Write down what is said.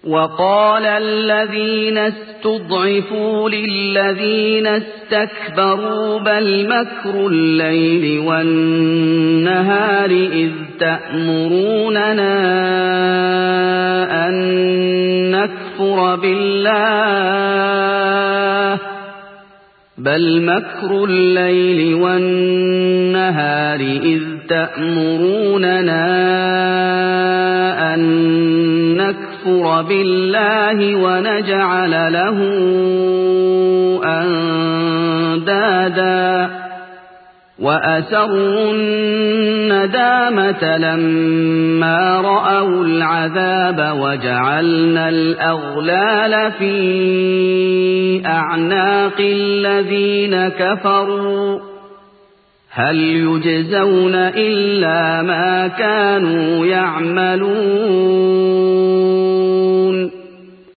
وقال الذين استضعفوا للذين استكبروا بل مكر الليل والنهار إذ تأمروننا أن نكفر بالله بل مكر الليل والنهار إذ تأمروننا أن نكفر بالله ونجعل له أندادا وأسروا الندامة لما رأوا العذاب وجعلنا الأغلال في أعناق الذين كفروا هل يجزون إلا ما كانوا يعملون